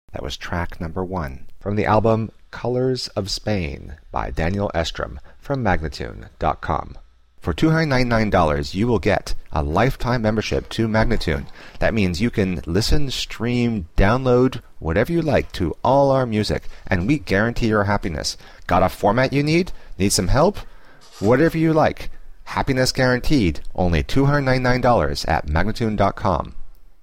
That was track number 1 from the album Colors of Spain by Daniel Estrom from Magnatune.com. For $299, you will get a lifetime membership to Magnatune. That means you can listen, stream, download, whatever you like to all our music, and we guarantee your happiness. Got a format you need? Need some help? Whatever you like. Happiness guaranteed. Only $299 at Magnatune.com.